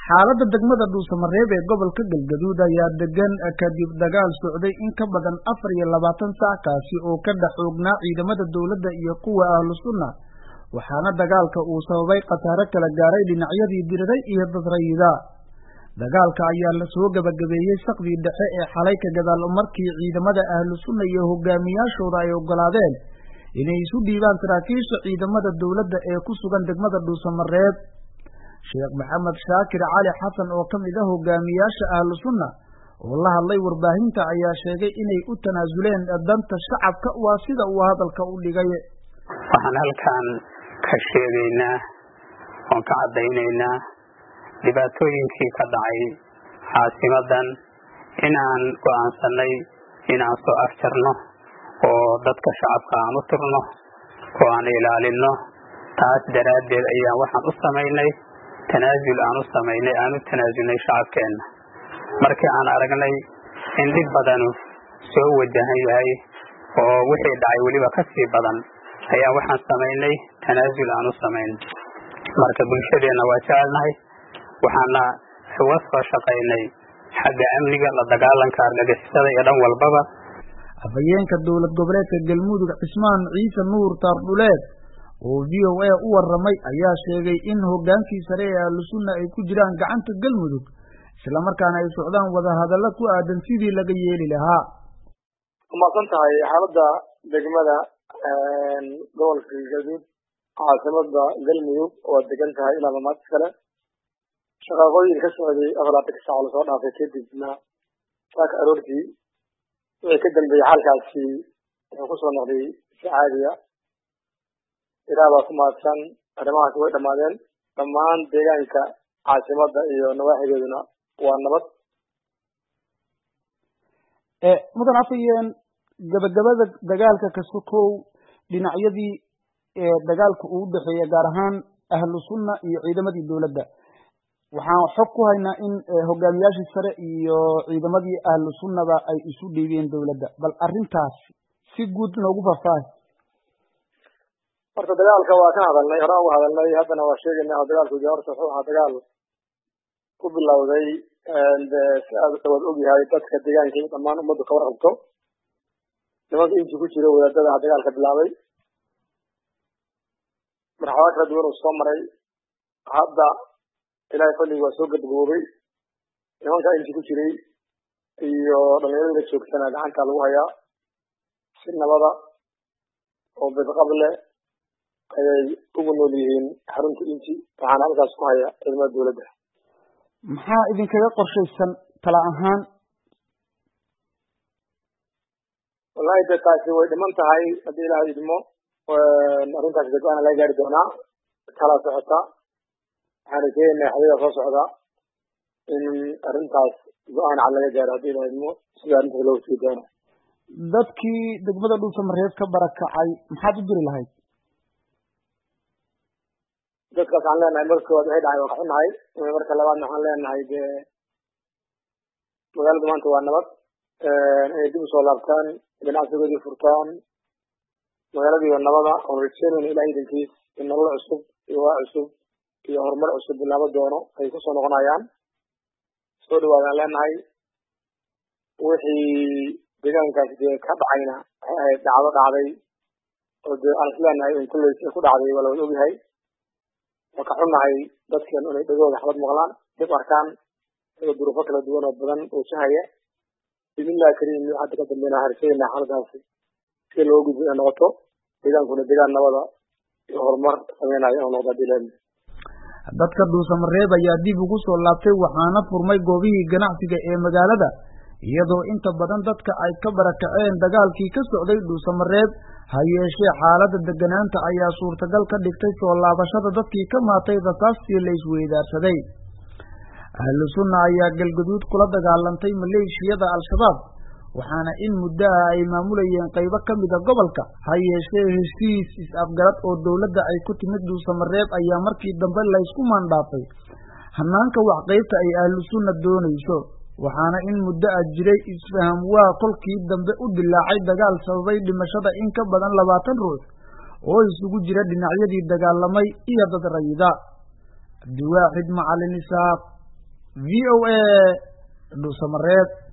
xaaladda degmada Dhuusamareeb ee gobolka Galgaduud ayaa degan kadib dagaal socday in ka badan 24 saac kaasi oo ka dhaxoognaa ciidamada dawladda iyo kuwa ahlu sunna waxaana dagaalka uu sababay khasaare kala gaaray dhinacyadii diriray iyo dad rayida dagaalka ayaa la soo gabagabeeyay saqdii dhexe ee xalay ka gadaal markii ciidamada ahlu sunna iyo hogaamiyaashooda ay ogolaadeen inay isu dhiibaan saraakiisha ciidamada dawladda ee ku sugan degmada Dhuusamareeb Sheekh Maxamed Shaakir Cali Xasan oo kamid ah hogaamiyaasha ahlu sunna oo la hadlay warbaahinta ayaa sheegay inay u tanaasuleen danta shacabka waa sida uu hadalka u dhigay waxaan halkan ka sheegaynaa oo ka cadaynaynaa dhibaatooyinkii ka dhacay caasimadan inaan go'aansanay inaan soo afjarno oo dadka shacabka aan u turno oo aan ilaalino taas daraaddeed ayaan waxaan u samaynay tanaasul aan u samaynay aan u tanaasulnay shacabkeena markii aan aragnay in dhib badan soo wajahan yahay oo wixii dhacay weliba ka sii badan ayaa waxaan samaynay tanaasul aan u samaynay marka bulshadeena waa jecelnahay waxaana uga soo shaqaynay xagga amniga la dagaalanka argagixisada iyo dhan walbaba afayeenka dowlad goboleedka Galmudug Cismaan Ciise Nuur Tardhuleed oo VOA u waramay ayaa sheegay in hogaankii sare ee ahlu sunna ay ku jiraan gacanta Galmudug isla markaana ay socdaan wada hadallo ku aadan sidii laga yeeli lahaa masantahay xaaladda degmada gobolka Galgaduud caasimada Galmudug oo degan tahay ilaa maanta kale shaqooyin ka socday afaraadka saac la soo dhaafay kadibna saaka aroortii wixii ka dambeeyay halkaasi wuxuu ku soo noqday si caadiya ilaaba ku maadsan arrimahaas way dhamaadeen dhammaan deegaanka caasimada iyo nawaaxigeeduna waa nabad mudan afayeen gabagabada dagaalka ka sokow dhinacyadii dagaalka uu u dhaxeeyay gaar ahaan ahlu sunna iyo ciidamadii dawladda waxaan xog ku haynaa in hogaamiyaashii sare iyo ciidamadii ahlu sunnaba ay isu dhiibeen dawladda bal arrintaas si guud noogu faahfaahi horta dagaalka waa ka hadalnay horaan uga hadalnay haddana waa sheegaynaa dagaalku horta wuxuu ahaa dagaal ku bilowday si aad wad ogyahay dadka deegaanka iyo dhammaan ummaddu ka warqabto nimanka intii ku jira wadaadada dagaalka bilaabay marxalado kala duwan uu soo maray hadda ilaahay fadliga waa soo gabagaboobay nimanka intii ku jiray iyo dhalinyarada joogtana gacanta lagu hayaa si nabada oo bidqab leh ayay ugu nool yihiin xarunta intii waxaana halkaas ku haya ciidamada dawladda maxaa idinkaga qorshaysan tala ahaan wallahi dee taasi way dhiman tahay haddii ilaahay idmo arrintaas go-aan laga gaari doonaa kala socota waxaana keenaynaa xiliga soo socda in arrintaas go-aan cad laga gaaro haddii ilaahay idmo sida arrintaas loogu sii doono dadkii degmada Dhuusamareeb ka barakacay maxaad u diri lahayd dadkaas waxaan leenahay marka koowaad waxay dhacay waa ka xunahay marka labaadna waxaan leenahay dee magaalada maanta waa nabad inay dib usoo laabtaan ganacsigoodii furtaan magaaladii waa nabada oon rajeynayna ilaahay idankiis in nolol cusub iyo waa cusub iyo horumar cusub bilaabo doono ay kusoo noqonayaan soo dhawaadaan leenahay wixii deegaankaasi dee ka dhacayna waxay ahayd dhacdo dhacday oo dee aan isleenahay in kulleysi ku dhacday waa lawada ogyahay waa ka xunnahay dadkan inay dhagooda xabad maqlaan dib arkaan iyo duruufo kala duwan oo badan oo sahaya bismillahi kariim hadda ka dambeynaa harseynaa xaaladaasi si loo gudbo inay noqoto deegaankuna deegaan nabada iyo horumar sameynaya inuu noqdo dileen dadka Dhuusamareeb ayaa dib ugu soo laabtay waxaana furmay goobihii ganacsiga ee magaalada iyadoo inta badan dadka ay ka barakaceen dagaalkii ka socday Dhuusamareeb ha yeeshee xaaladda deganaanta ayaa suurtagal ka dhigtay soo laabashada dadkii ka maatay rasaastii la isweydaarsaday ahlu sunna ayaa Galgaduud kula dagaalantay maleeshiyada al-shabaab waxaana in muddo ay maamulayeen qaybo ka mid ah gobolka ha yeeshee heshiis is-afgarad oo dawladda ay ku timid Dhuusamareeb ayaa markii dambe la isku maandhaafay hanaanka wax qaybta ay ahlu sunna doonayso waxaana in muddo jiray isfaham waa kolkii dambe u dilaacay dagaal sababay dhimashada in ka badan 20 ruux oo isugu jira dhinacyadii dagaalamay iyo dad rayida Abdiwaaxid Macalin Isaaq VOA dhuusamareeb.